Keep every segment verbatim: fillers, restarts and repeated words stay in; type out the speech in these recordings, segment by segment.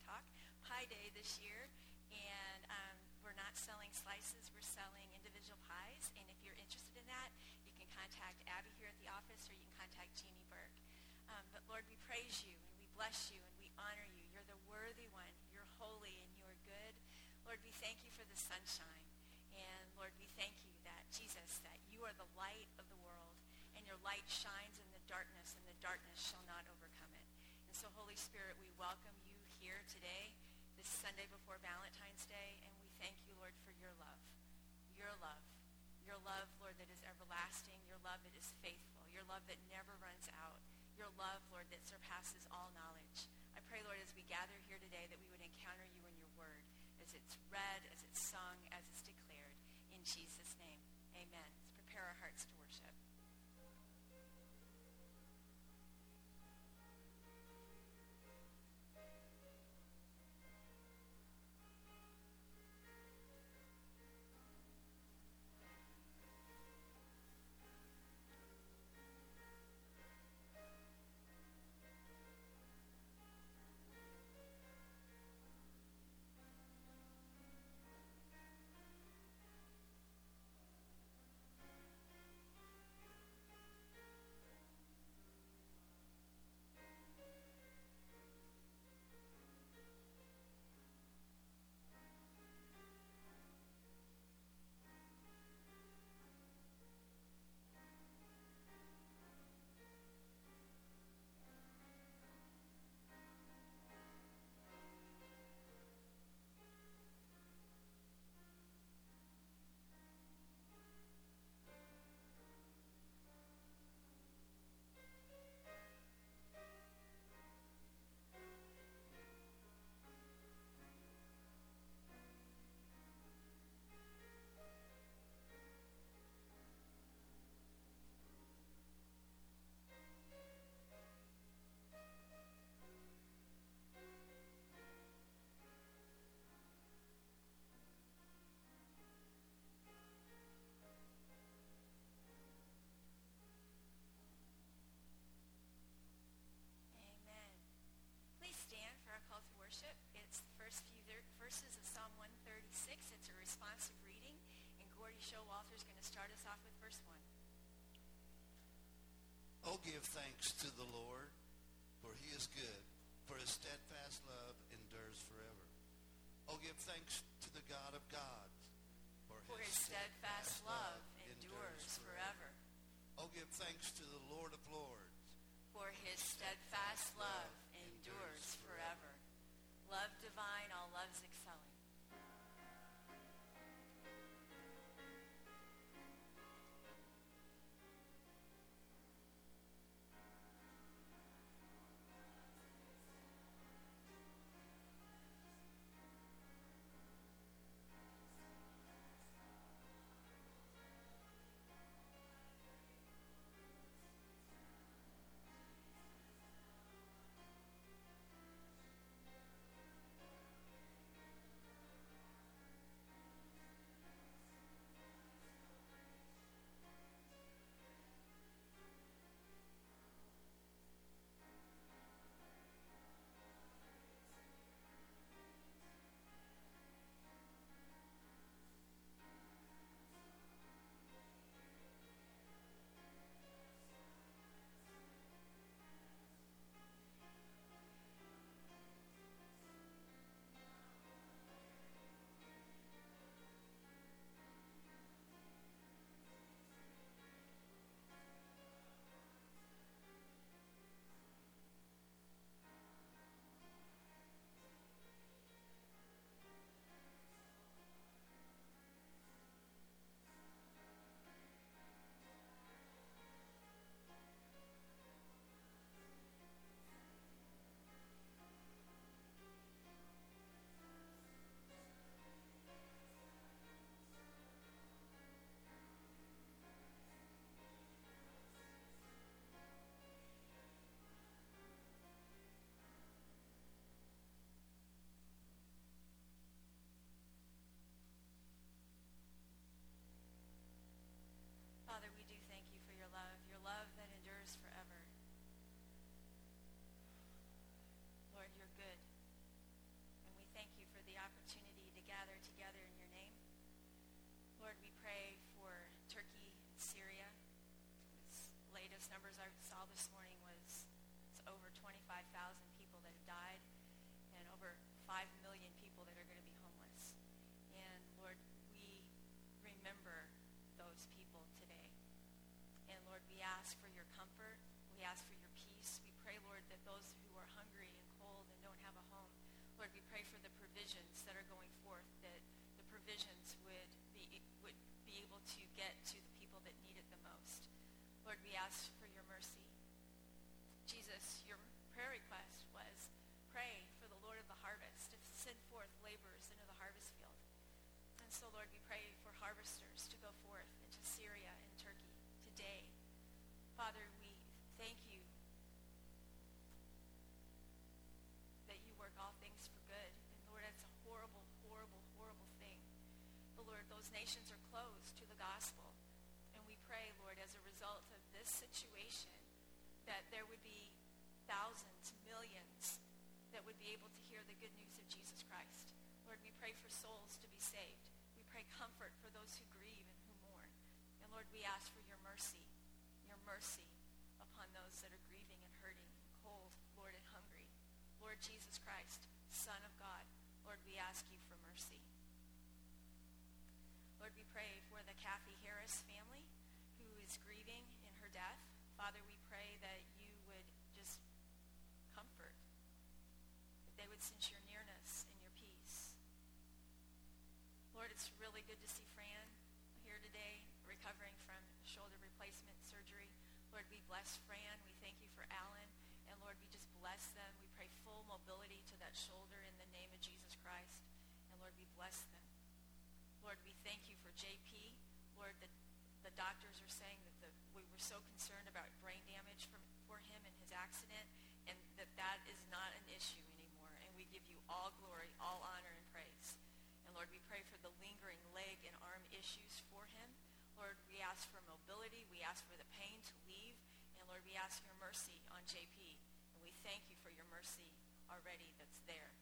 Talk Pie Day this year. And um, we're not selling slices, we're selling individual pies. And if you're interested in that, you can contact Abby here at the office, or you can contact Jeannie Burke. Um, but Lord, we praise you and we bless you and we honor you. You're the worthy one. You're holy and you are good. Lord, we thank you for the sunshine. And Lord, we thank you that, Jesus, that you are the light of the world. And your light shines in the darkness, and the darkness shall not overcome it. And so, Holy Spirit, we welcome you here today, this Sunday before Valentine's Day, and we thank you, Lord, for your love. Your love. Your love, Lord, that is everlasting. Your love that is faithful. Your love that never runs out. Your love, Lord, that surpasses all knowledge. I pray, Lord, as we gather here today, that we would encounter you in your word, as it's read, as it's sung, as it's declared. In Jesus' name, amen. Let's prepare our hearts to worship. It's the first few verses of Psalm one thirty-six. It's a responsive reading, and Gordy Showalter is going to start us off with verse one. Oh, give thanks to the Lord, for he is good, for his steadfast love endures forever. Oh, give thanks to the God of gods, for, for his, his steadfast, steadfast love endures forever. Oh, give thanks to the Lord of lords, for his steadfast love endures forever. Love divine, all loves excelling. gather together in your name. Lord, we pray for Turkey and Syria. Its latest numbers I saw this morning was it's over twenty-five thousand people that have died and over five million people that are going to be homeless. And Lord, we remember those people today. And Lord, we ask for your comfort. We ask for your peace. We pray, Lord, that those who are hungry and cold and don't have a home, Lord, we pray for the provisions that are going forth, that the provisions would be would be able to get to the people that need it the most. Lord, we ask for your mercy. Jesus, your prayer request was pray for the Lord of the harvest to send forth laborers into the harvest field. And so, Lord, we pray for harvesters to go forth into Syria and Turkey today. Father, we thank you that you work all things for good. And Lord, that's a horrible, horrible, horrible thing. But Lord, those nations are closed to the gospel. And we pray, Lord, as a result of this situation, that there would be thousands, millions that would be able to hear the good news of Jesus Christ. Lord, we pray for souls to be saved. We pray comfort for those who grieve and who mourn. And Lord, we ask for your mercy, your mercy upon those that are grieving and hurting and cold, Lord, and hungry. Lord Jesus Christ, Son of God, Lord, we ask you for mercy. Lord, we pray for the Kathy Harris family who is grieving in her death. Father, we pray that you would just comfort, that they would sense your nearness and your peace. Lord, it's really good to see Fran here today, recovering from shoulder replacement surgery. Lord, we bless Fran. We thank you for Alan. And Lord, we just bless them. We pray full mobility to that shoulder in the name of Jesus Christ. And Lord, we bless them. Lord, we thank you for J P. Lord, the, the doctors are saying that the, we were so concerned about brain damage from, for him in his accident, and that that is not an issue anymore. And we give you all glory, all honor, and praise. And Lord, we pray for the lingering leg and arm issues for him. Lord, we ask for mobility. We ask for the pain to leave. And Lord, we ask your mercy on J P. And we thank you for your mercy already that's there.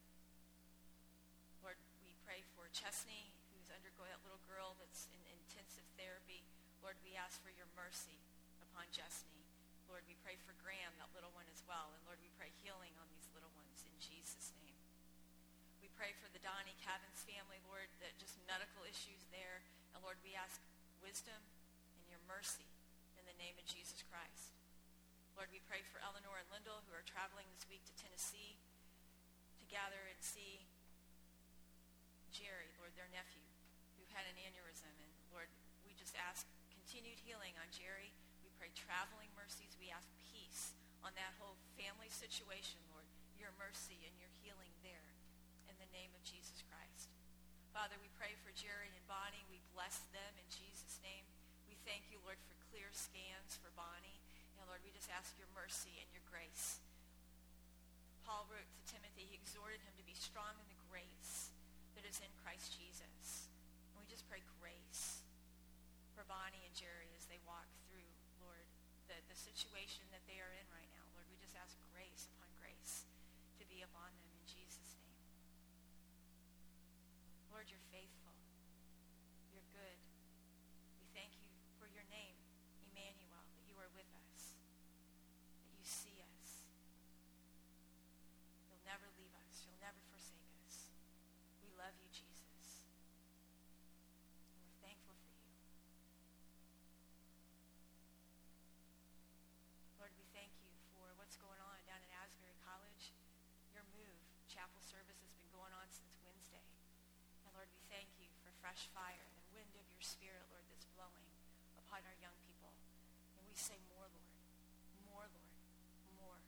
Lord, we pray for Chesney, who's undergoing, that little girl that's in intensive therapy. Lord, we ask for your mercy upon Chesney. Lord, we pray for Graham, that little one as well. And Lord, we pray healing on these little ones in Jesus' name. We pray for the Donnie Cavins family, Lord, that just medical issues there. And Lord, we ask wisdom and your mercy in the name of Jesus Christ. Lord, we pray for Eleanor and Lyndall, who are traveling this week to Tennessee to gather and see Jerry, Lord, their nephew, who had an aneurysm. And Lord, we just ask continued healing on Jerry. We pray traveling mercies. We ask peace on that whole family situation, Lord, your mercy and your healing there in the name of Jesus Christ. Father, we pray for Jerry and Bonnie. We bless them in Jesus' name. We thank you, Lord, for clear scans for Bonnie. And Lord, we just ask your mercy and your grace. Paul wrote to Timothy, he exhorted him to be strong in the grace that is in Christ Jesus. And we just pray grace for Bonnie and Jerry as they walk through, Lord, the, the situation that they are in right now. Lord, we just ask grace upon grace to be upon them in Jesus' name. Lord, you're faithful. You're good. We thank you for your name, Emmanuel, that you are with us, that you see us. You'll never leave us. You'll never forsake us. We love you, Jesus. And we're thankful for you. Lord, we thank you for what's going on down at Asbury College. Your move, chapel service, has been going on since Wednesday. And Lord, we thank you for fresh fire, the wind of your spirit, Lord, that's blowing upon our young people. And we say more, Lord, more, Lord, more.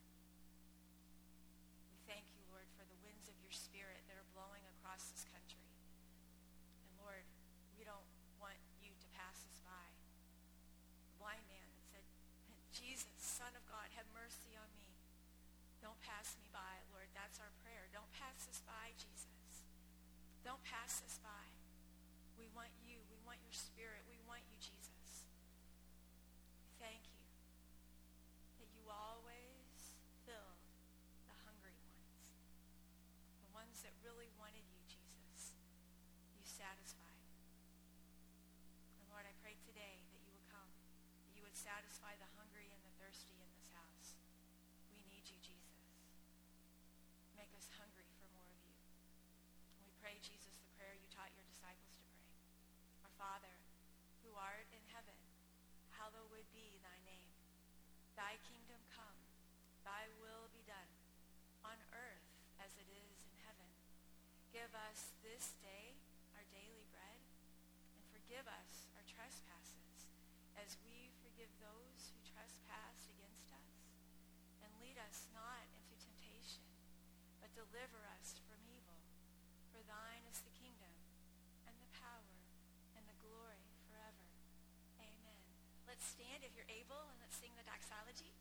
We thank you, Lord, for the winds of your spirit that are blowing across this country. And Lord, we don't want you to pass us by. The blind man that said, Jesus, Son of God, have mercy on me. Don't pass me by, Lord. That's our prayer. Don't pass us by, Jesus. Don't pass us by. We want you. We want your spirit. We want you, Jesus. Thank you that you always fill the hungry ones, the ones that really wanted you, Jesus. You satisfied. And Lord, I pray today that you would come, that you would satisfy the hungry and the thirsty in this house. We need you, Jesus. Make us hungry for more of you. And we pray, Jesus, the prayer you taught your disciples to pray. Our Father, who art in heaven, hallowed be thy name. Thy kingdom come, thy will be done, on earth as it is in heaven. Give us this day our daily bread, and forgive us our trespasses, as we forgive those who trespass against us. And lead us not into temptation, but deliver us from evil. For thine is the kingdom, and the power, and the glory forever. Amen. Let's stand if you're able, and let's sing the doxology.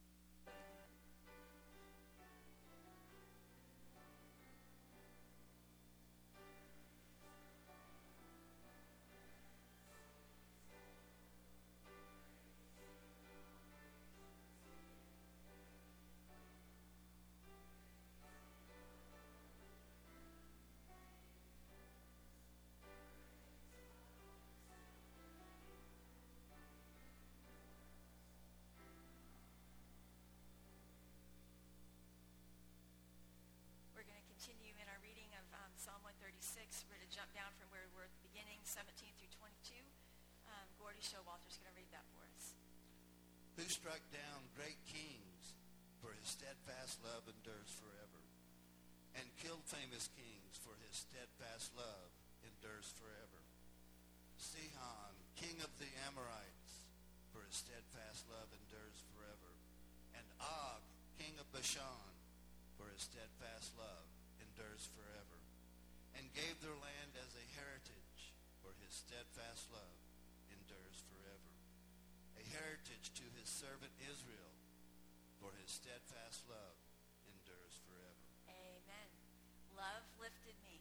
Continue in our reading of um, Psalm one thirty-six. We're going to jump down from where we were at the beginning, seventeen through twenty-two. Um, Gordy Showalter's going to read that for us. Who struck down great kings, for his steadfast love endures forever, and killed famous kings, for his steadfast love endures forever. Sihon, king of the Amorites, for his steadfast love endures forever, and Og, king of Bashan, for his steadfast love endures forever, and gave their land as a heritage, for his steadfast love endures forever. A heritage to his servant Israel, for his steadfast love endures forever. Amen. Love lifted me.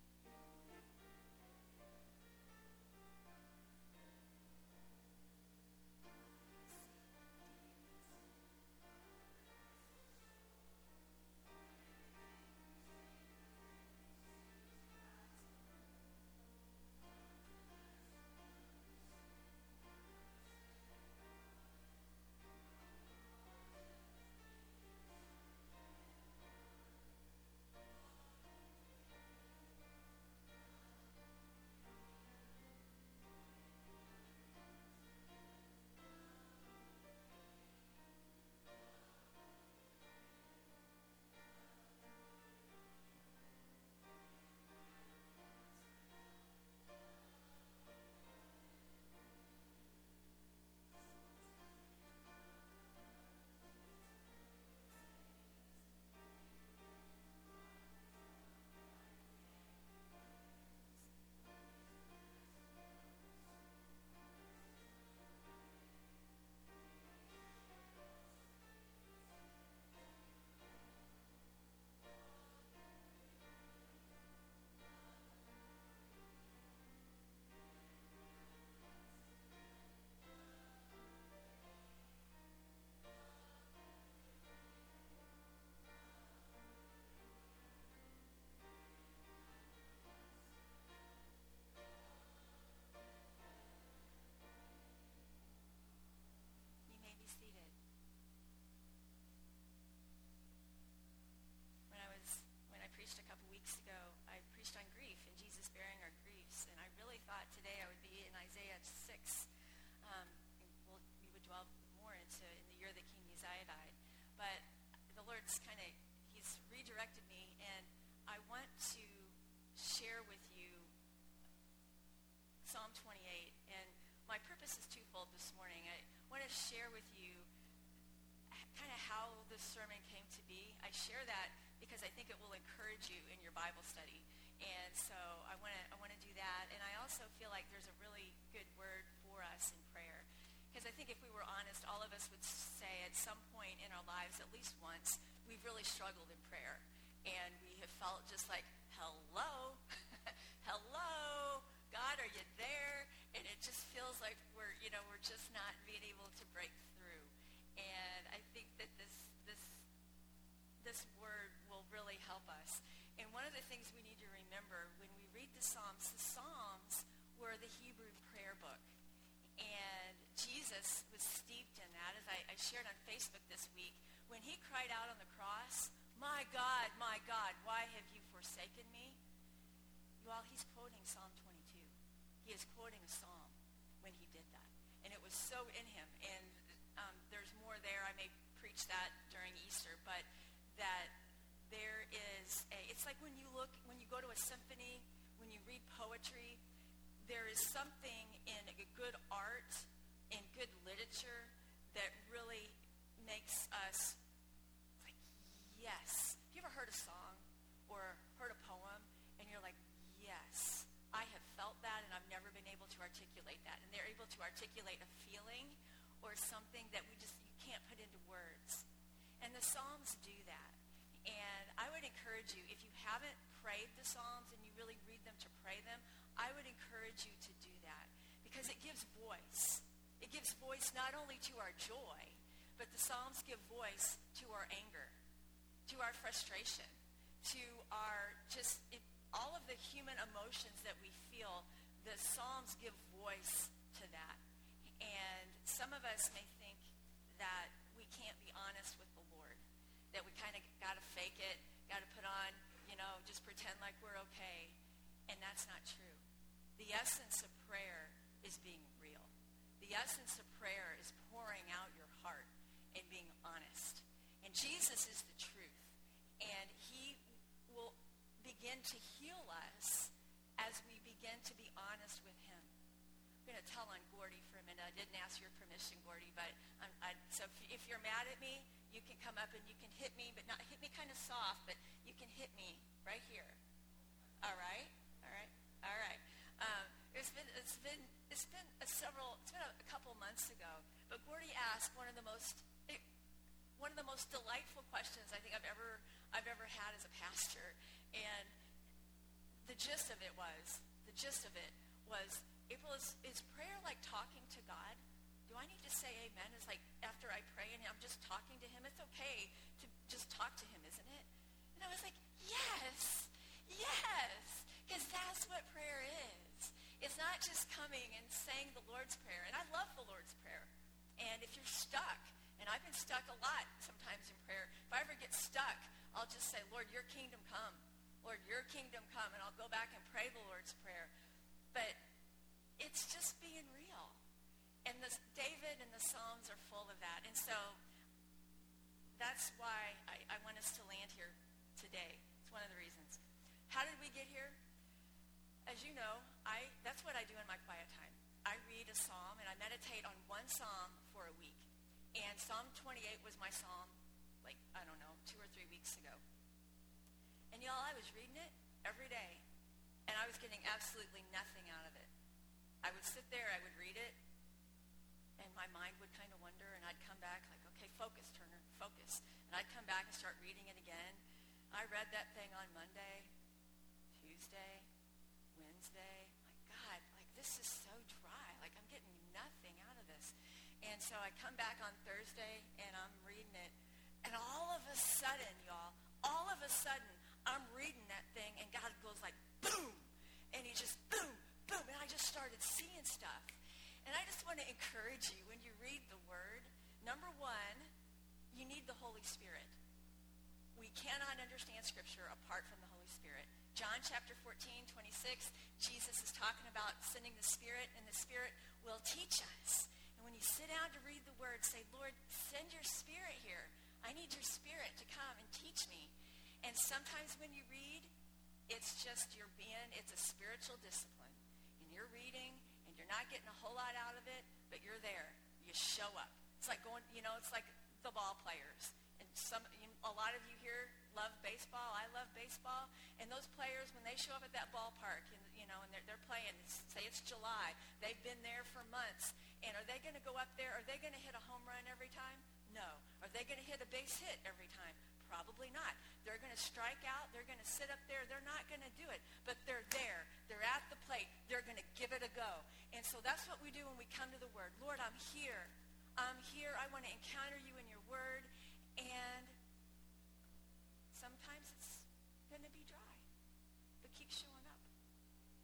Share with you kind of how this sermon came to be. I share that because I think it will encourage you in your Bible study. And so I want to I want to do that. And I also feel like there's a really good word for us in prayer. Because I think if we were honest, all of us would say at some point in our lives, at least once, we've really struggled in prayer. And we have felt just like, hello, hello, God, are you there? And it just feels like we're, you know, we're just not being able to break through. And I think that this this this word will really help us. And one of the things we need to remember when we read the the Psalms? The Psalms were the Hebrew prayer book. And Jesus was steeped in that, as I, I shared on Facebook this week. When he cried out on the cross, "My God, my God, why have you forsaken me?" Well, he's quoting Psalm twenty-two. He is quoting a psalm when he did that. And it was so in him. And um, there's more there. I may preach that during Easter. But that there is a, it's like when you look, when you go to a symphony, when you read poetry, there is something in a good art, in good literature, that really makes us like, yes. Have you ever heard a song or heard a poem and you're like, yes, I have felt that and I've never been able to articulate that. And they're able to articulate a feeling or something that we just, you can't put into words. And the Psalms do that. And I would encourage you, if you haven't prayed the Psalms and you really read them to pray them, I would encourage you to do that because it gives voice. It gives voice not only to our joy, but the Psalms give voice to our anger, to our frustration, to our just it, all of the human emotions that we feel. The Psalms give voice to that. And some of us may think that we can't be honest with the Lord, that we kind of got to fake it, got to put on, you know, just pretend like we're okay. And that's not true. The essence of prayer is being real. The essence of prayer is pouring out your heart and being honest. And Jesus is the truth. And he will begin to heal us as we begin to be honest with him. I'm going to tell on Gordy for a minute. I didn't ask your permission, Gordy, but I'm, I, so if, if you're mad at me, you can come up and you can hit me, but not hit me kind of soft, but you can hit me right here. All right? All right? All right. Um, it's been it's been it's been a several it's been a, a couple months ago, but Gordy asked one of the most it, one of the most delightful questions I think I've ever I've ever had as a pastor, and the gist of it was the gist of it was April, is, is prayer like talking to God? Do I need to say amen? It's like after I pray and I'm just talking to him. It's okay to just talk to him, isn't it? And I was like, yes, yes, because that's what prayer is. It's not just coming and saying the Lord's Prayer. And I love the Lord's Prayer. And if you're stuck, and I've been stuck a lot sometimes in prayer, if I ever get stuck, I'll just say, Lord, your kingdom come. Lord, your kingdom come. And I'll go back and pray the Lord's Prayer. But it's just being real. And this, David and the Psalms are full of that. And so that's why I, I want us to land here today. It's one of the reasons. How did we get here? As you know, I that's what I do in my quiet time. I read a psalm, and I meditate on one psalm for a week. And Psalm twenty-eight was my psalm, like, I don't know, two or three weeks ago. And y'all, I was reading it every day, and I was getting absolutely nothing out of it. I would sit there, I would read it, and my mind would kind of wonder, and I'd come back like, okay, focus, Turner, focus. And I'd come back and start reading it again. I read that thing on Monday, Tuesday, Wednesday. My God, like this is so dry. Like I'm getting nothing out of this. And so I come back on Thursday, and I'm reading it. And all of a sudden, y'all, all of a sudden, I'm reading that thing, and God goes like, boom. And he just, boom, boom. And I just started seeing stuff. And I just want to encourage you, when you read the Word, number one, you need the Holy Spirit. We cannot understand Scripture apart from the Holy Spirit. John chapter fourteen, twenty-six, Jesus is talking about sending the Spirit, and the Spirit will teach us. And when you sit down to read the Word, say, Lord, send your Spirit here. I need your Spirit to come and teach me. And sometimes when you read, it's just you're being, it's a spiritual discipline. And you're reading, and you're not getting a whole lot out of it, but you're there. You show up. It's like going, you know, it's like the ball players. And some, you know, a lot of you here love baseball. I love baseball. And those players, when they show up at that ballpark, and, you know, and they're, they're playing, say it's July, they've been there for months. And are they going to go up there? Are they going to hit a home run every time? No. Are they going to hit a base hit every time? Probably not. They're going to strike out. They're going to sit up there. They're not going to do it. But they're there. They're at the plate. They're going to give it a go. And so that's what we do when we come to the Word. Lord, I'm here. I'm here. I want to encounter you in your Word. And sometimes it's going to be dry. But keep showing up.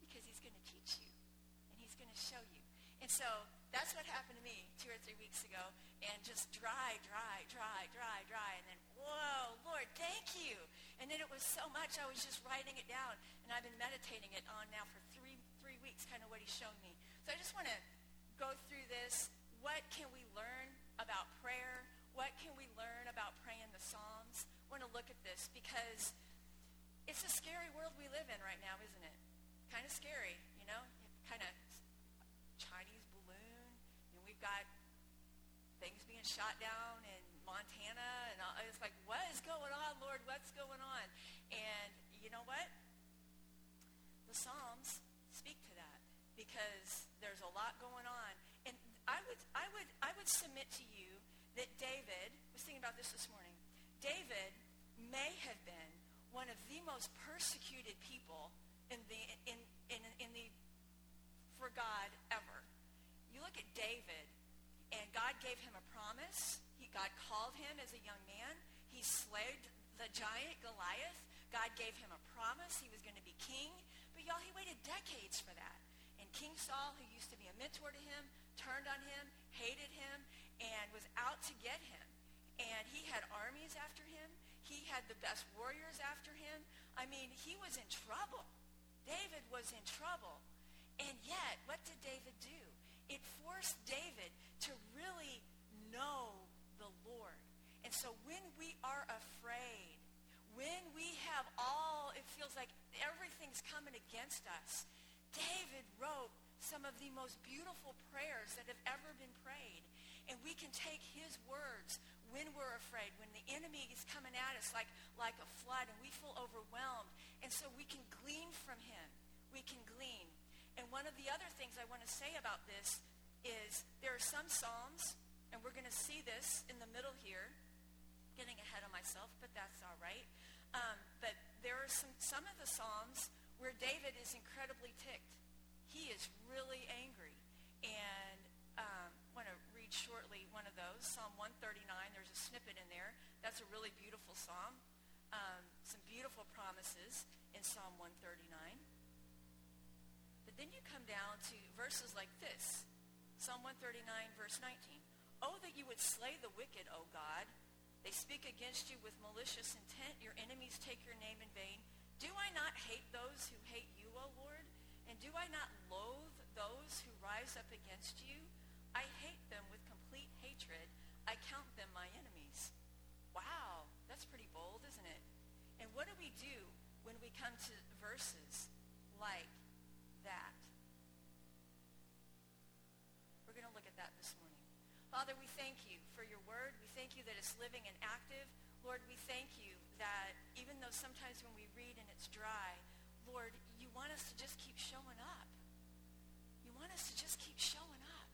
going to show you. And so that's what happened to me two or three weeks ago, and just dry, dry, dry, dry, dry, and then, whoa, Lord, thank you. And then it was so much, I was just writing it down, and I've been meditating it on now for three three weeks, kind of what he's shown me. So I just want to go through this. What can we learn about prayer? What can we learn about praying the Psalms? I want to look at this because it's a scary world we live in right now, isn't it? Kind of scary, you know, kind of Chinese balloon, and we've got things being shot down in Montana, and all, it's like, what is going on, Lord? What's going on? And you know what? The Psalms speak to that because there's a lot going on. And I would, I would, I would submit to you that David, I was thinking about this this morning, David may have been one of the most persecuted people in the in in in the for God ever. You look at David, and God gave him a promise. He, God called him as a young man. He slayed the giant Goliath. God gave him a promise. He was going to be king. But y'all, he waited decades for that. And King Saul, who used to be a mentor to him, turned on him, hated him, and was out to get him. And he had armies after him. He had the best warriors after him. I mean, he was in trouble. David was in trouble. And yet, what did David do? It forced David to really know the Lord. And so when we are afraid, when we have all, it feels like everything's coming against us, David wrote some of the most beautiful prayers that have ever been prayed. And we can take his words when we're afraid, when the enemy is coming at us like, like a flood and we feel overwhelmed. And so we can glean from him. We can glean. And one of the other things I want to say about this is there are some Psalms, and we're going to see this in the middle here, getting ahead of myself, but that's all right. Um, but there are some, some of the Psalms where David is incredibly ticked. He is really angry. And um, I want to read shortly one of those, Psalm one thirty-nine. There's a snippet in there. That's a really beautiful psalm. Um, some beautiful promises in Psalm one thirty-nine. But then you come down to verses like this. Psalm one thirty-nine, verse nineteen. Oh, that you would slay the wicked, O God. They speak against you with malicious intent. Your enemies take your name in vain. Do I not hate those who hate you, O Lord? And do I not loathe those who rise up against you? I hate them with complete hatred. I count them my enemies. Wow, that's pretty bold, isn't it? And what do we do when we come to verses like that? We're going to look at that this morning. Father, we thank you for your word. We thank you that it's living and active. Lord, we thank you that even though sometimes when we read and it's dry, Lord, you want us to just keep showing up. You want us to just keep showing up.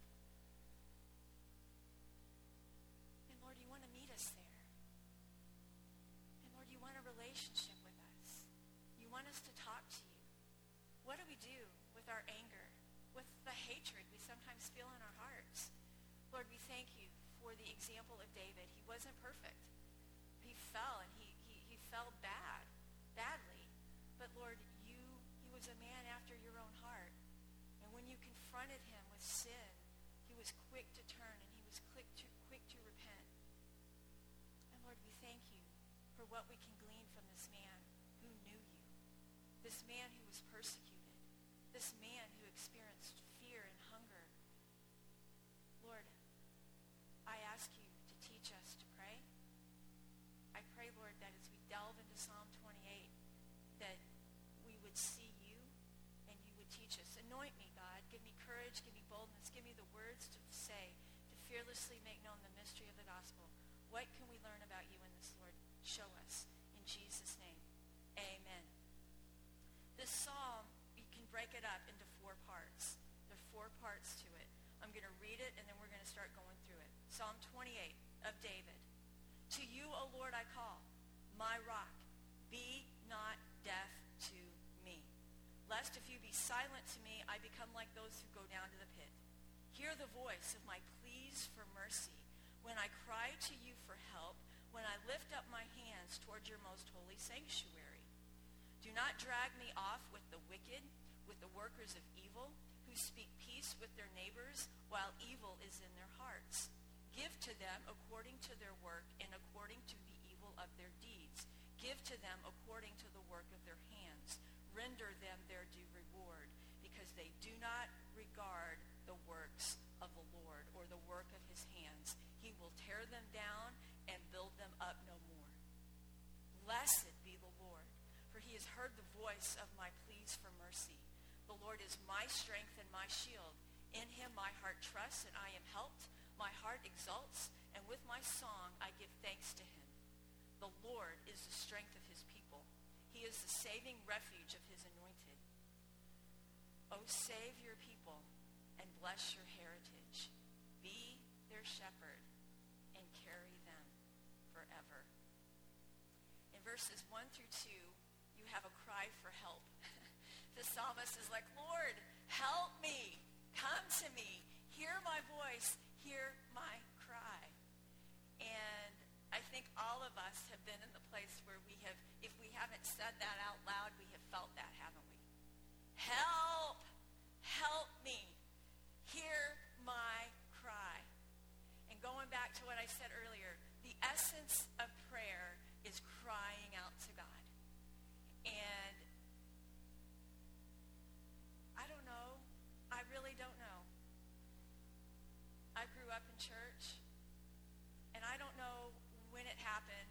And Lord, you want to meet us there. And Lord, you want a relationship with us. You want us to talk to you. What do we do with our anger, with the hatred we sometimes feel in our hearts? Lord, we thank you for the example of David. He wasn't perfect. He fell, and he, he, he fell bad, badly. But Lord, you he was a man after your own heart. And when you confronted him with sin, he was quick to turn, and he was quick to, quick to repent. And Lord, we thank you for what we can glean from this man who knew you, this man who was persecuted, this man who experienced fear and hunger. Lord, I ask you to teach us to pray. I pray, Lord, that as we delve into Psalm twenty-eight, that we would see you and you would teach us. Anoint me, God. Give me courage. Give me boldness. Give me the words to say, to fearlessly make known the mystery of the gospel. What can we learn about you in this, Lord? Show us. In Jesus' name, amen. This psalm, you can break it up into four parts. There are four parts to it. I'm going to read it, and then we're going to start going through it. Psalm twenty-eight of David. To you, O Lord, I call, my rock. Be not deaf to me. Lest if you be silent to me, I become like those who go down to the pit. Hear the voice of my pleas for mercy. When I cry to you for help, when I lift up my hands toward your most holy sanctuary. Do not drag me off with the wicked, with the workers of evil, who speak peace with their neighbors while evil is in their hearts. Give to them according to their work and according to the evil of their deeds. Give to them according to the work of their hands. Render them their due reward, because they do not regard the works of the Lord or the work of his hands. He will tear them down and build them up no more. Blessed be the Lord, for he has heard the voice of my pleas for mercy. The Lord is my strength and my shield. In him my heart trusts, and I am helped. My heart exults, and with my song I give thanks to him. The Lord is the strength of his people. He is the saving refuge of his anointed. O save your people and bless your heritage. Be their shepherd and carry them forever. In verses one through two, you have a cry for help. The psalmist is like, Lord, help me. Come to me. Hear my voice. Hear my cry. And I think all of us have been in the place where we have, if we haven't said that out loud, we have felt that, haven't we? Help! Help me. Hear my cry. And going back to what I said earlier, the essence of prayer is crying out to God. And I don't know. I really don't know. I grew up in church, and I don't know when it happened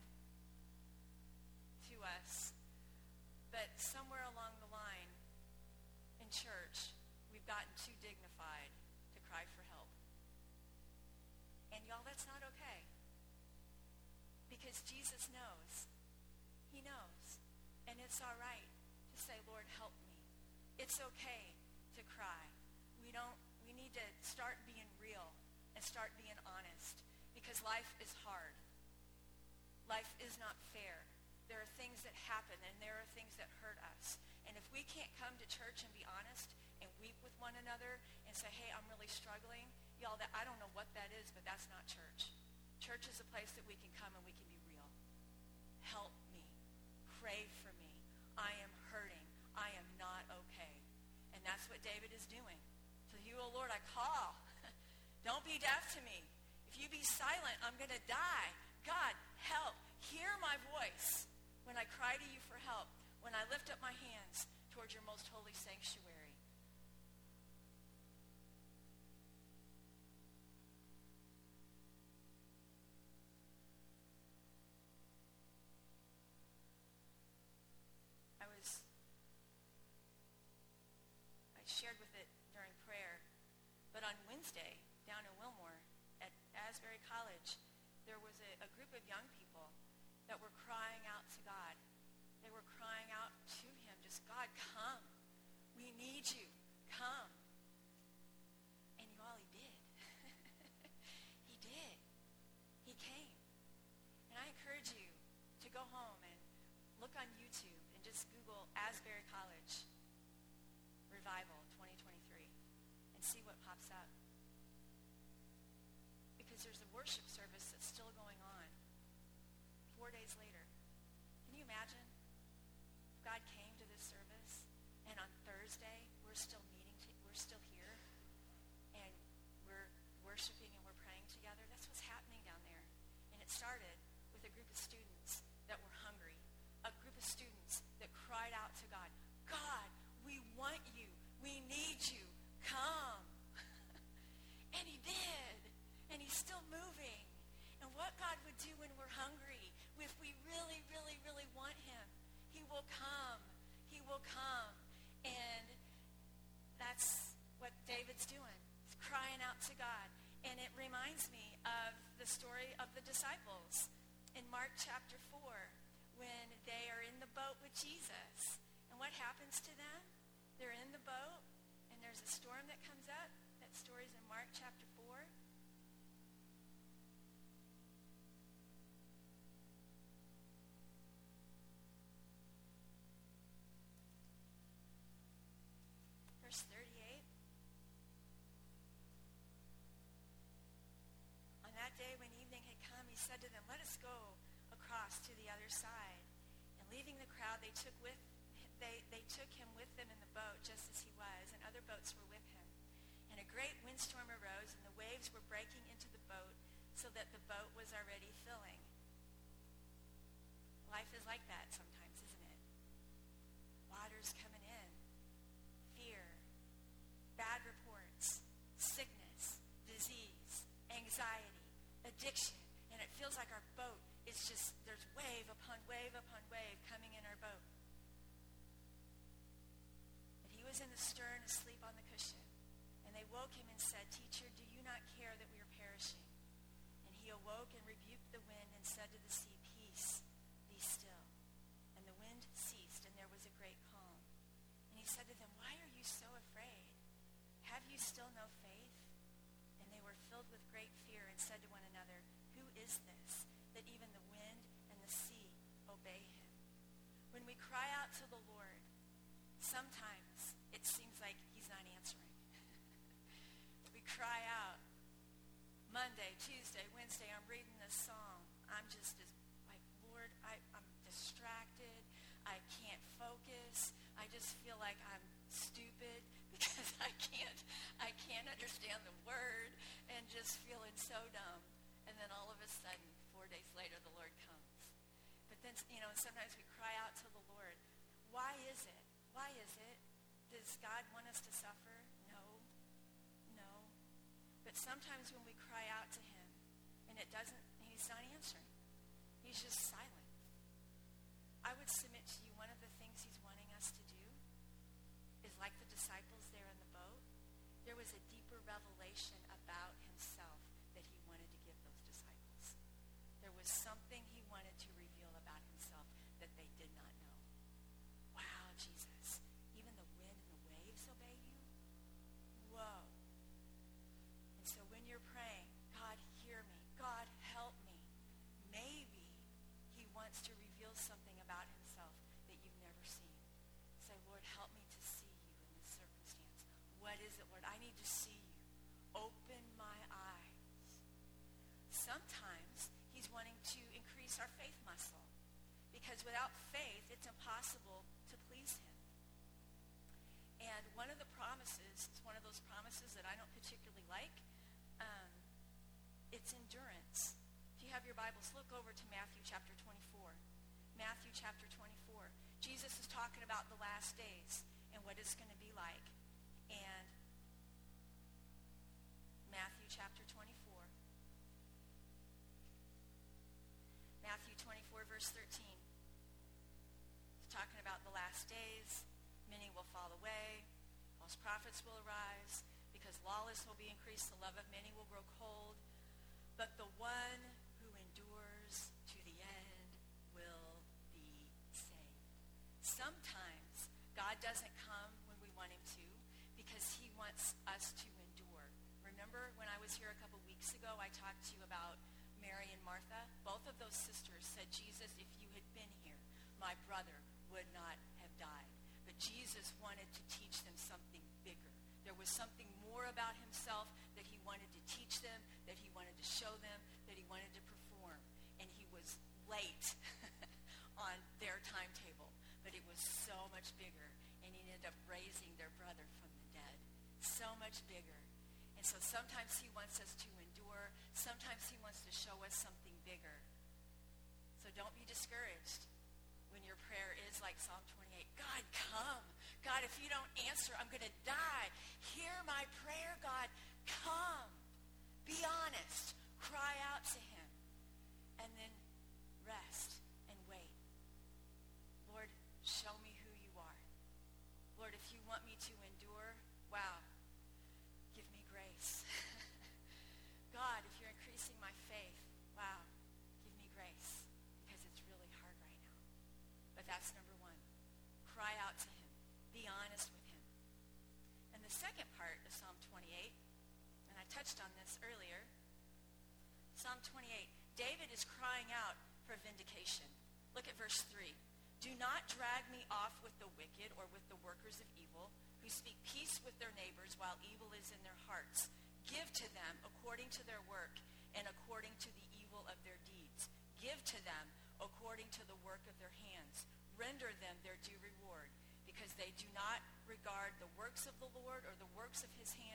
to us, but somewhere along the line in church, we've gotten too dignified to cry for help. And y'all, that's not okay. Because Jesus knows. He knows. And it's all right to say, Lord, help me. It's okay to cry. We don't, we need to start being real and start being honest, because life is hard. Life is not fair. There are things that happen, and there are things that hurt us. And if we can't come to church and be honest and weep with one another and say, hey, I'm really struggling, y'all, that I don't know what that is, but that's not church. Church is a place that we can come and we can be real. Help me. Pray for me. I am hurting. I am not okay. And that's what David is doing. To you, O Lord, I call. Don't be deaf to me. If you be silent, I'm going to die. God, help. Hear my voice when I cry to you for help, when I lift up my hands towards your most holy sanctuary. I was, I shared with it during prayer, but on Wednesday, down in Wilmore at Asbury College, there was a, a group of young people that were crying out to God. They were crying out to him, just, God, come. We need you. Come. And you all, he did. He did. He came. And I encourage you to go home and look on YouTube and just Google Asbury College Revival twenty twenty-three and see what pops up. Because there's a worship service that's still going on four days later. Can you imagine if God came to this service and on Thursday we're still meeting, to, we're still here, and we're worshiping and we're praying together? That's what's happening down there. And it started with a group of students that were hungry, a group of students that cried out to God, God, we want you. We need you. Come. And he did. And he's still moving. And what God would do when we're hungry, if we really, really, really want him, he will come. He will come. And that's what David's doing. He's crying out to God. And it reminds me of the story of the disciples in Mark chapter four, when they are in the boat with Jesus. And what happens to them? They're in the boat, and there's a storm that comes up. That story's in Mark chapter four. Verse thirty-eight. On that day when evening had come, he said to them, let us go across to the other side. And leaving the crowd, they took with they, they took him with them in the boat, just as he was, and other boats were with him. And a great windstorm arose, and the waves were breaking into the boat, so that the boat was already filling. Life is like that sometimes, isn't it? Water's coming in. Fear, bad reports, sickness, disease, anxiety, addiction. And it feels like our boat is just, there's wave upon wave upon wave coming in our boat. But he was in the stern, asleep on the cushion. And they woke him and said, "Teacher, do you not care that we are perishing?" And he awoke and rebuked the wind and said to the sea, "Peace, be still." And the wind ceased, and there was a great calm. And he said to them, "Why are you so afraid? Have you still no faith?" And they were filled with great fear and said to one another, "Who is this, that even the wind and the sea obey him?" When we cry out to the Lord, sometimes it seems like he's not answering. We cry out Monday, Tuesday, Wednesday, I'm reading this song. I'm just as like, Lord, I, I'm distracted. I can't focus. I just feel like I'm stupid because I can't I can't understand the word and just feeling so dumb. And then all of a sudden, four days later, the Lord comes. But then, you know, sometimes we cry out to the Lord. Why is it? Why is it? Does God want us to suffer? No. No. But sometimes when we cry out to him, and it doesn't, he's not answering. He's just silent. I would submit to you, one of the things he's wanting us to do is like the disciples there in the boat. There was a deeper revelation about himself that he wanted to give those disciples. There was something he wanted to reveal about himself that they did not know. Wow, Jesus, even the wind and the waves obey you? Whoa. And so when you're praying, God, hear me. God, help me. Maybe he wants to reveal something about himself that you've never seen. Say, Lord, help me to see you in this circumstance. What is it, Lord? I need to see you. Open my eyes. Sometimes he's wanting to increase our faith muscle, because without faith, it's impossible to please him. And one of the promises, it's one of those promises that I don't particularly like, um, it's endurance. If you have your Bibles, look over to Matthew chapter twenty-four. Matthew chapter twenty-four. Jesus is talking about the last days and what it's going to be like. And Matthew chapter twenty-four. Matthew twenty-four, verse thirteen. It's talking about the last days. Many will fall away. False prophets will arise. Because lawless will be increased, the love of many will grow cold. But the one who endures to the end will be saved. Sometimes God doesn't come when we want him to, because he wants us to endure. Remember when I was here a couple weeks ago, I talked to you about Mary and Martha? Both of those sisters said, Jesus, if you had been here, my brother would not have died. But Jesus wanted to teach them something bigger. There was something more about himself that he wanted to teach them, that he wanted to show them, that he wanted to perform. And he was late on their timetable, but it was so much bigger. And he ended up raising their brother from the dead. So much bigger. And so sometimes he wants us to endure. Sometimes he wants to show us something bigger. So don't be discouraged when your prayer is like Psalm twenty-eight. God, come. God, if you don't answer, I'm going to die. Hear my prayer, God. Come. Be honest. Cry out to him. And then rest and wait. Lord, show me who you are. Lord, if you want me to endure, wow, give me grace. God, if you're increasing my faith, wow, give me grace, because it's really hard right now. But that's number one. Cry out to him. Be honest with him. And the second part of Psalm twenty-eight, and I touched on this earlier, Psalm twenty-eight, David is crying out for vindication. Look at verse three. Do not drag me off with the wicked or with the workers of evil, who speak peace with their neighbors while evil is in their hearts. Give to them according to their work and according to the evil of their deeds. Give to them according to the work of their hands. Render them their due reward, because they do not regard the works of the Lord or the works of his hands.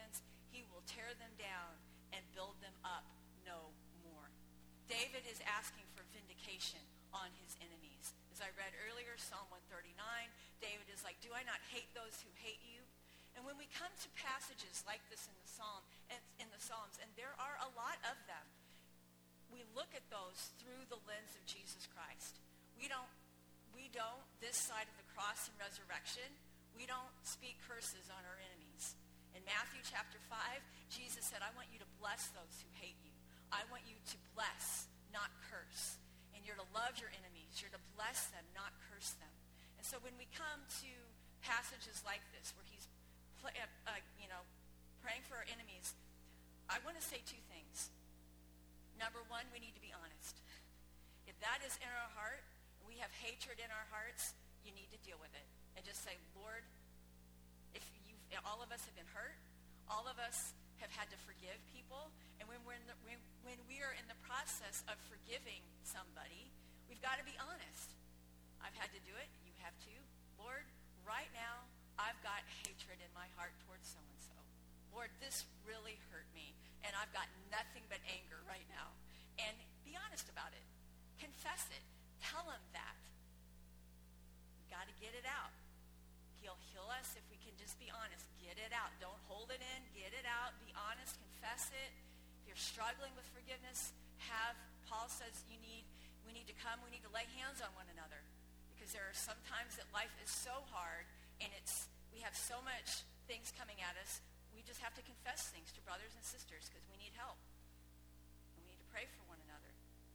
he will tear them down and build them up no more. David is asking for vindication on his enemies. As I read earlier, Psalm one thirty-nine, David is like, do I not hate those who hate you? And when we come to passages like this in the Psalm, in the Psalms, and there are a lot of them, we look at those through the lens of Jesus Christ. We don't, we don't, this side of the cross and resurrection, we don't speak curses on our enemies. In Matthew chapter five, Jesus said, I want you to bless those who hate you. I want you to bless, not curse. And you're to love your enemies. You're to bless them, not curse them. And so when we come to passages like this, where he's, uh, uh, you know, praying for our enemies, I want to say two things. Number one, we need to be honest. If that is in our heart, and we have hatred in our hearts, you need to deal with it. And just say, Lord, if you, all of us have been hurt, all of us have had to forgive people, and when we're in the, when, when we are in the process of forgiving somebody, we've got to be honest. I've had to do it. You have too. Lord, right now, I've got hatred in my heart towards so-and-so. Lord, this really hurt me, and I've got nothing but anger right now. And be honest about it. Confess it. Tell him that. We've got to get it out. He'll heal us if we can just be honest. Get it out. Don't hold it in. Get it out. Be honest. Confess it. If you're struggling with forgiveness, have, Paul says you need, we need to come, we need to lay hands on one another. Because there are some times that life is so hard, and it's, we have so much things coming at us, we just have to confess things to brothers and sisters because we need help. And we need to pray for one another.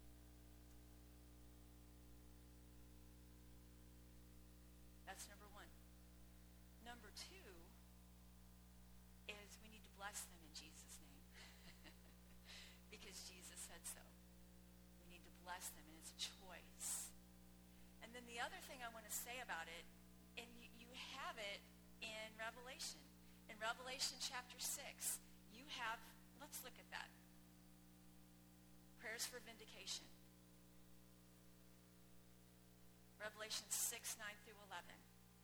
That's number one. Number two is we need to bless them in Jesus' name. Because Jesus said so. We need to bless them, and it's a choice. And then the other thing I want to say about it, and you, you have it in Revelation. In Revelation chapter six, you have, let's look at that. Prayers for vindication. Revelation six, nine through eleven.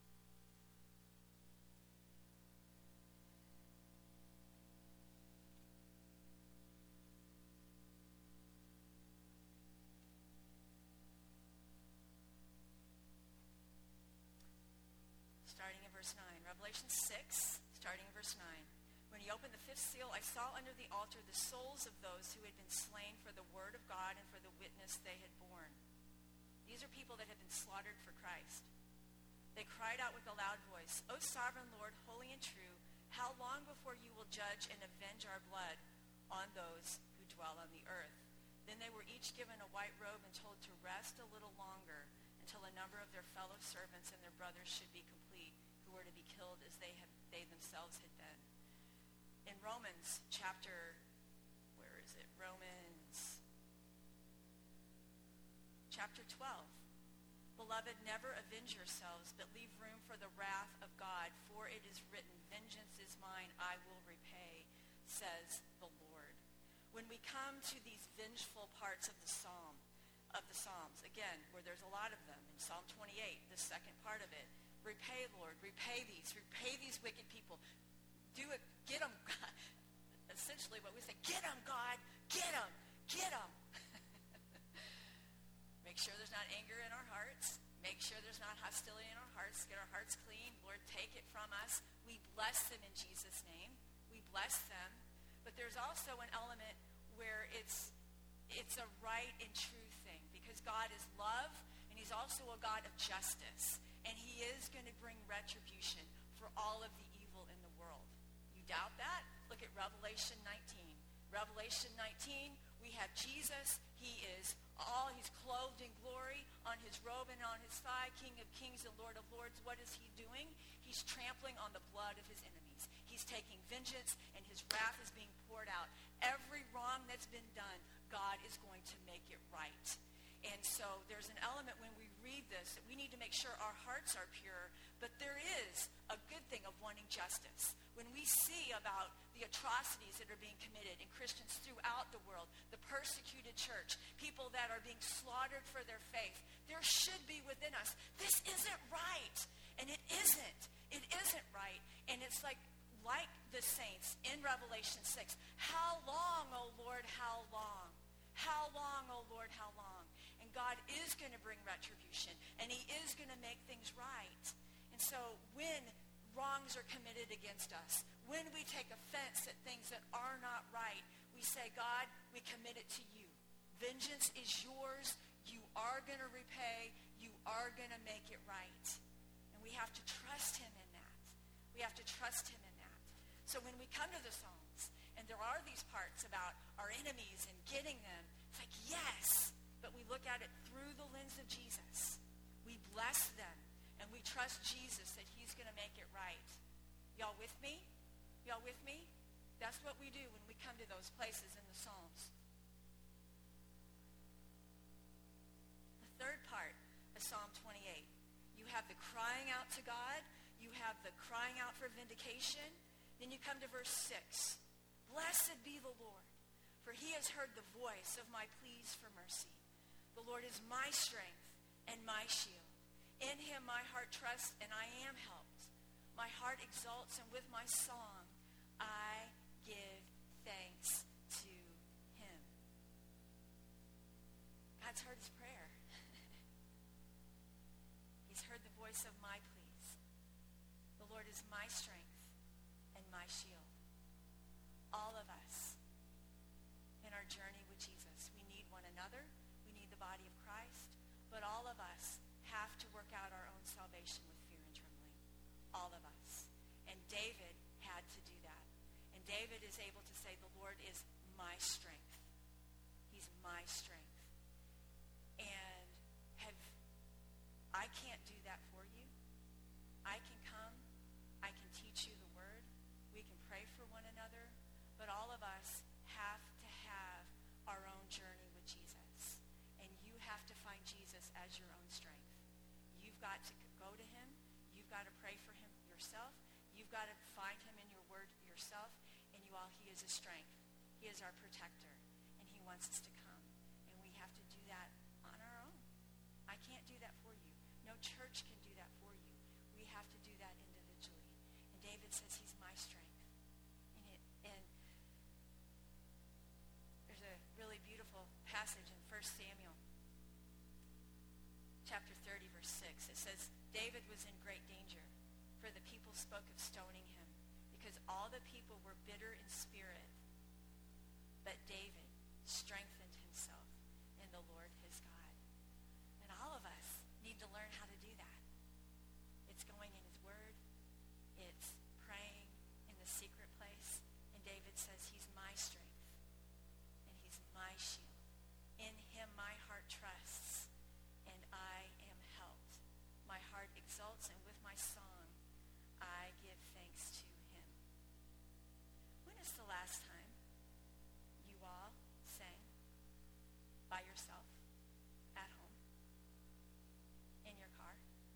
Starting in verse nine. Revelation six, starting in verse nine. When he opened the fifth seal, I saw under the altar the souls of those who had been slain for the word of God and for the witness they had borne. These are people that had been slaughtered for Christ. They cried out with a loud voice, O sovereign Lord, holy and true, how long before you will judge and avenge our blood on those who dwell on the earth? Then they were each given a white robe and told to rest a little longer until a number of their fellow servants and their brothers should be complete, who were to be killed as they have they themselves had been. In Romans chapter, where is it? Romans chapter twelve. Beloved, never avenge yourselves, but leave room for the wrath of God, for it is written, vengeance is mine, I will repay, says the Lord. When we come to these vengeful parts of the psalm, of the Psalms, again, where there's a lot of them, in Psalm twenty-eight, the second part of it, repay, Lord, repay these, repay these wicked people. Do it, get them, God. Essentially what we say, get them, God, get them, get them. Make sure there's not anger in our hearts. Make sure there's not hostility in our hearts. Get our hearts clean. Lord, take it from us. We bless them in Jesus' name. We bless them. But there's also an element where it's it's a right and true thing, because God is love, and he's also a God of justice. And he is going to bring retribution for all of the evil in the world. You doubt that? Look at Revelation nineteen. Revelation nineteen, we have Jesus. He is all, he's clothed in glory, on his robe and on his thigh, King of kings and Lord of lords. What is he doing? He's trampling on the blood of his enemies. He's taking vengeance, and his wrath is being poured out. Every wrong that's been done, God is going to make it right. And so there's an element when we read this that we need to make sure our hearts are pure, but there is a good thing of wanting justice. When we see about the atrocities that are being committed in Christians throughout the world, the persecuted church, people that are being slaughtered for their faith, there should be within us, this isn't right. And it isn't. It isn't right. And it's like like the saints in Revelation six, how long, O Lord, how long? How long, O Lord, how long? And God is going to bring retribution, and he is going to make things right. And so when wrongs are committed against us, when we take offense at things that are not right, we say, God, we commit it to you. Vengeance is yours. You are going to repay. You are going to make it right. And we have to trust him in that. We have to trust him in that. So when we come to the Psalms, and there are these parts about our enemies and getting them, it's like, yes, but we look at it through the lens of Jesus. We bless them, and we trust Jesus that he's going to make it right. Y'all with me? Y'all with me? That's what we do when we come to those places in the Psalms. The third part of Psalm twenty-eight. You have the crying out to God. You have the crying out for vindication. Then you come to verse six. Blessed be the Lord, for he has heard the voice of my pleas for mercy. The Lord is my strength and my shield. In him my heart trusts, and I am helped. My heart exalts, and with my song I give thanks to him. God's heard his prayer. He's heard the voice of my pleas. The Lord is my strength and my shield. All of us in our journey with Jesus, we need one another. We need the body of Christ. But all of us have to work out our own salvation with fear and trembling. All of us. And David had to do that. And David is able to say, the Lord is my strength. He's my strength. And have I can't do that for you. I can come. I can teach you the word. We can pray for one another. But all of us have to have our own journey with Jesus. And you have to find Jesus as your own strength. You've got to go to him. You've got to pray for him yourself. You've got to find him in your word yourself. And you all, he is a strength. He is our protector. And he wants us to come. And we have to do that on our own. I can't do that for you. No church can do that for you. We have to do that individually. And David says he's my strength. And, it, and there's a really beautiful passage in First Samuel chapter thirty, verse six. It says, David was in great danger, for the people spoke of stoning him, because all the people were bitter in spirit. But David strengthened himself in the Lord his God. And all of us need to learn how to do that. It's going in his word. It's praying in the secret place. And David says he's my strength. And he's my shield. In him my heart trusts. And I am helped. My heart exalts, and with my song I give thanks to him. When is the last time you all sang by yourself at home? In your car?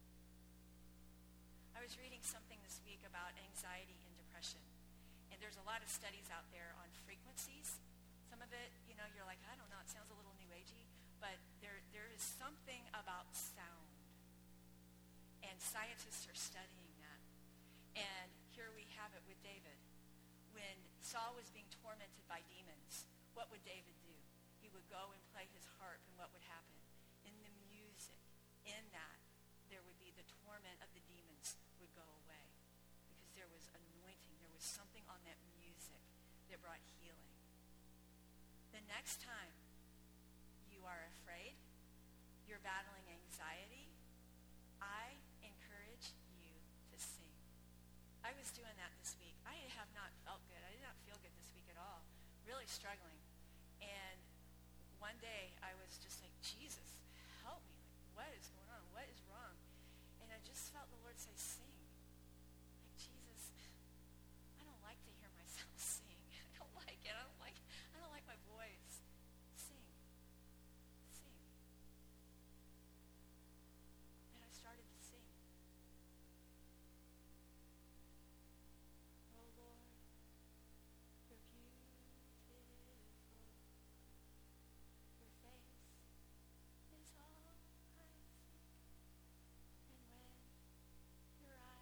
I was reading something this week about anxiety and depression. And there's a lot of studies out there on frequencies. Some of it, you know, you're like, I don't know, it sounds a little new agey. But there, there is something about sound. And scientists are studying that. And here we have it with David. When Saul was being tormented by demons, what would David do? He would go and play his harp, and what would happen? In the music, in that, there would be the torment of the demons would go away. Because there was anointing. There was something on that music that brought healing. The next time you are afraid, you're battling anxiety, I encourage you to sing. I was doing that this week. I have not felt good. I did not feel good this week at all. Really struggling. And one day I was just like, Jesus, help me. Like, what is going on? What is wrong? And I just felt the Lord say, sing. Like, Jesus, I don't like to hear myself sing. I don't like it. I don't like I don't like my voice. Sing. Sing. And I started to sing. Oh Lord, you're beautiful. Your face is all I seek. And when your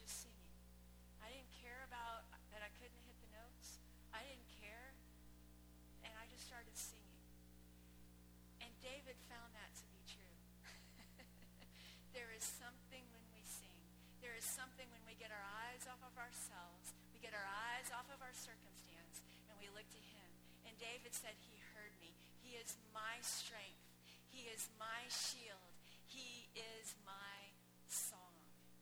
just singing. I didn't care about that I couldn't hit the notes. I didn't care. And I just started singing. And David found that to be true. There is something when we sing. There is something when we get our eyes off of ourselves. We get our eyes off of our circumstance. And we look to him. And David said, he heard me. He is my strength. He is my shield. He is my song.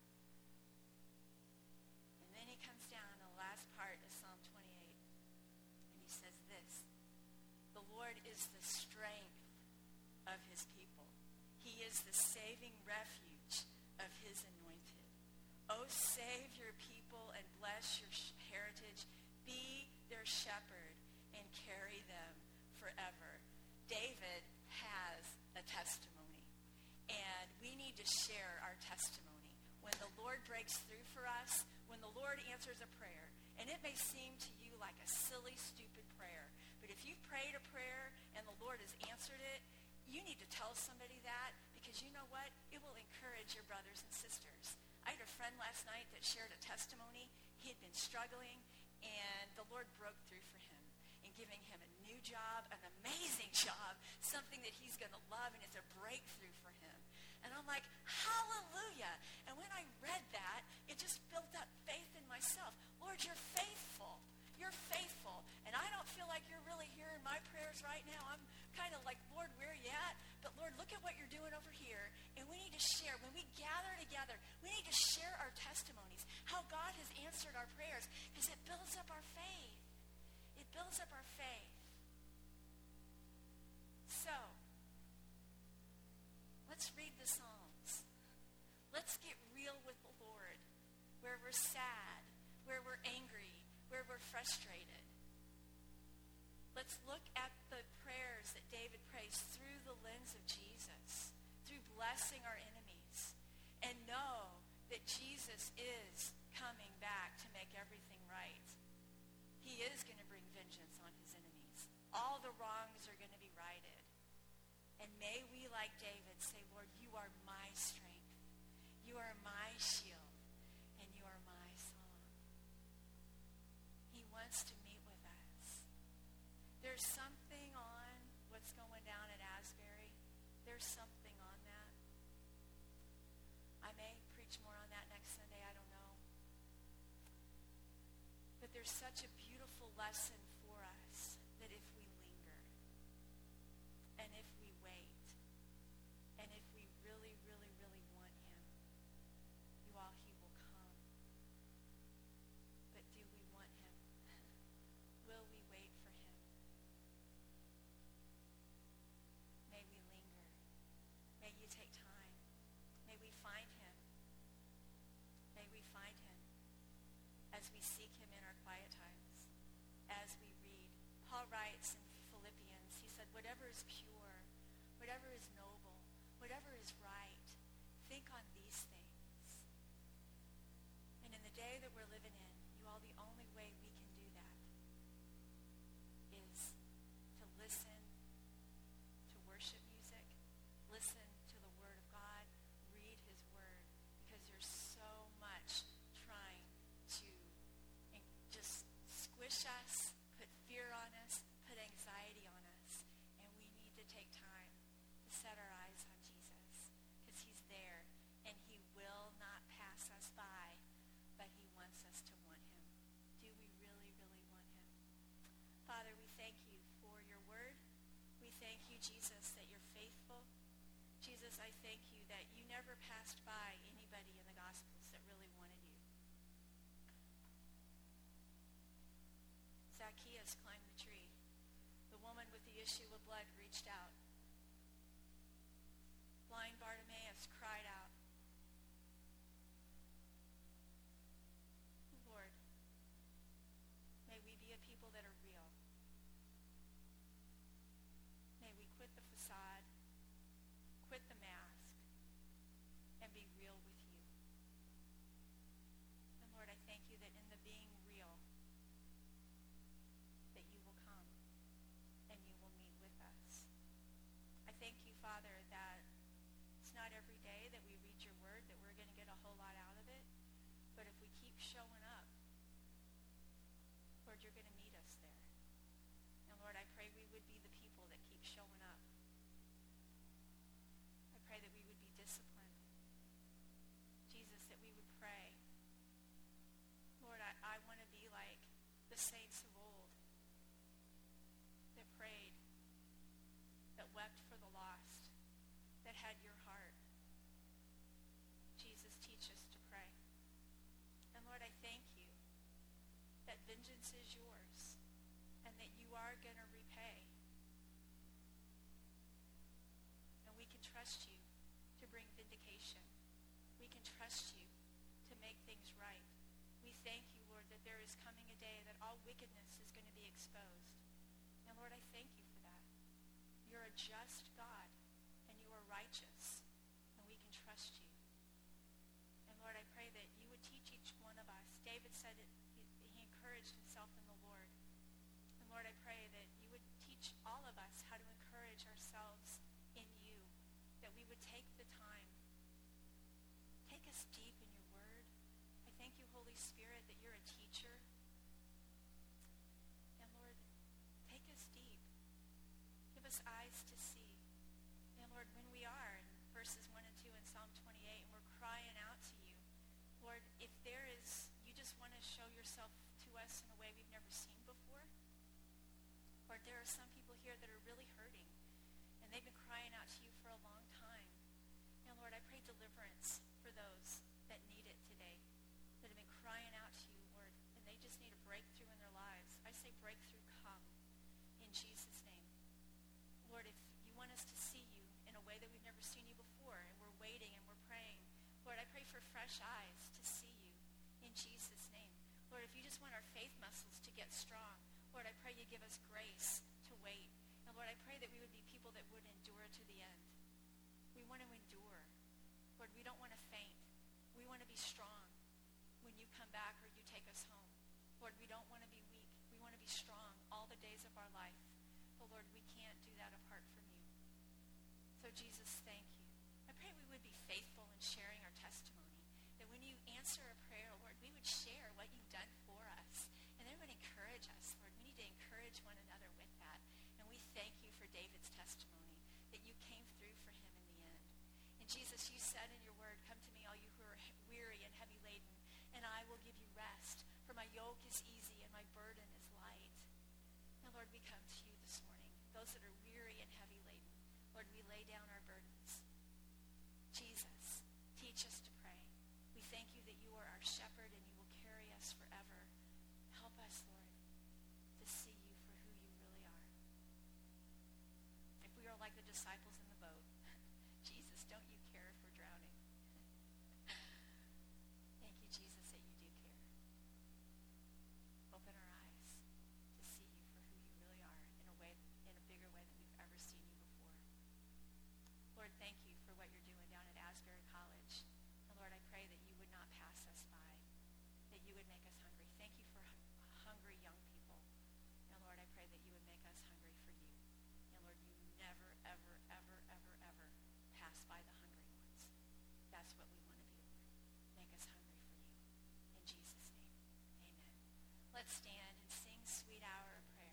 And then he comes down to the last part of Psalm twenty-eight. And he says this. The Lord is the strength of his people. He is the saving refuge of his anointed. Oh, save your people and bless your heritage. Be their shepherd and carry them forever. David has a testimony, and we need to share our testimony. When the Lord breaks through for us, when the Lord answers a prayer, and it may seem to you like a silly, stupid prayer, but if you've prayed a prayer and the Lord has answered it, you need to tell somebody that, because you know what? It will encourage your brothers and sisters. I had a friend last night that shared a testimony. He had been struggling, and the Lord broke through for him in giving him a new job, an amazing job, something that he's going to love, and it's a breakthrough for him. And I'm like, hallelujah. And when I read that, it just built up faith in myself. Lord, you're faithful. You're faithful. And I don't feel like you're really hearing my prayers right now. I'm kind of like, Lord, where are you at? But Lord, look at what you're doing over here. And we need to share. When we gather together, we need to share our testimonies, how God has answered our prayers, because it builds up our faith. It builds up our faith. So, let's read the Psalms. Let's get real with the Lord, where we're sad, where we're angry, where we're frustrated. Let's look at the prayers that David prays through the lens of Jesus, through blessing our enemies, and know that Jesus is coming back to make everything right. He is going to bring vengeance on his enemies. All the wrongs are going to be righted. And may we, like David, say, Lord, you are my strength. You are my shield. And you are my song. He wants to meet with us. There's something on what's going down at Asbury. There's something on that. I may preach more on that next Sunday. I don't know. But there's such a beautiful lesson for us that if we linger, and if we wait, and if we really, really, really want him, you all, he will come. But do we want him? Will we wait for him? May we linger. May you take time. May we find him. May we find him as we seek him in our quiet times, as we read. Paul writes in Philippians, he said, whatever is pure, whatever is noble, whatever is right, think on these things. And in the day that we're living in, you all, the only way we can do that is to listen to worship music, listen to the Word of God, read his Word, because there's so much trying to just squish us, put fear on us, put anxiety on us, and we need to take time to set our eyes on Jesus, because he's there, and he will not pass us by, but he wants us to want him. Do we really, really want him? Father, we thank you for your word. We thank you, Jesus, that you're faithful. Jesus, I thank you that you never passed by anybody in the Gospels that really wanted you. Zacchaeus climbed the tree. The woman with the issue of blood reached out. Blind Bartimaeus cried out. Lord, may we be a people that are real. May we quit the facade, quit the mask, and be real with you. And Lord, I thank you that in the being real, that you will come and you will meet with us. showing up. I pray that we would be disciplined. Jesus, that we would pray. Lord, I, I want to be like the saints of old that prayed, that wept for the lost, that had your heart. Jesus, teach us to pray. And Lord, I thank you that vengeance is yours and that you are going to repay. And we can trust you to bring vindication. We can trust you to make things right. We thank you, Lord, that there is coming a day that all wickedness is going to be exposed. And Lord, I thank you for that. You're a just God, and you are righteous, and we can trust you. And Lord, I pray that you would teach each one of us. David said it, he, he encouraged himself in the Lord. And Lord, I pray that you would teach all of us how to encourage ourselves in you, that we would take the time. Take us deep in your word. I thank you, Holy Spirit, that you're a teacher. And Lord, take us deep. Give us eyes to see. And Lord, when we are in verses one and two in Psalm twenty-eight, and we're crying out to you, Lord, if there is, you just want to show yourself to us in a way we've never seen before, or there are some people here that are really hurting, and they've been crying out to you for a long time. And Lord, I pray deliverance for those that need it today, that have been crying out to you, Lord, and they just need a breakthrough in their lives. I say breakthrough come in Jesus' name. Lord, if you want us to see you in a way that we've never seen you before, and we're waiting and we're praying, Lord, I pray for fresh eyes to see you in Jesus' name. Lord, if you just want our faith muscles to get strong, Lord, I pray you give us grace to wait. And Lord, I pray that we would be people that would endure to the end. We want to endure. Lord, we don't want to faint. We want to be strong when you come back or you take us home. Lord, we don't want to be weak. We want to be strong all the days of our life. But Lord, we can't do that apart from you. So Jesus, thank you. I pray we would be faithful in sharing our testimony. That when you answer a prayer, Lord, we would share what you've done for us. And it would encourage us, Lord. We need to encourage one another with that. And we thank you for David's testimony, that you came through for him in the end. And Jesus, you said in your word, come to me, all you who are weary and heavy laden, and I will give you rest. For my yoke is easy and my burden is light. Now, Lord, we come to you this morning, those that are weary and heavy laden. Lord, we lay down our burdens. Jesus, teach us to pray. We thank you that you are our shepherd and you will carry us forever. Help us, Lord, to see you for who you really are. If we are like the disciples in the boat, Jesus, don't you care if we're drowning? Thank you, Jesus, that you do care. Open our eyes to see you for who you really are in a way, in a bigger way than we've ever seen you before. Lord, thank you for what you're doing down at Asbury College. And Lord, I pray that you would not pass us by, that you would make us hungry. Thank you for hu- hungry young people. And Lord, I pray that you would make us hungry for you. And Lord, you never, ever, ever, ever, ever pass by the hungry ones. That's what we want to be, Lord. Make us hungry for you. In Jesus' name, amen. Let's stand and sing Sweet Hour of Prayer.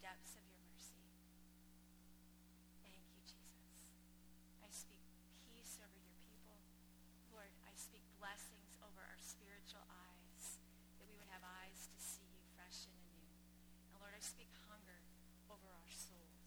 depths of your mercy. Thank you, Jesus. I speak peace over your people. Lord, I speak blessings over our spiritual eyes, that we would have eyes to see you fresh and anew. And Lord, I speak hunger over our souls.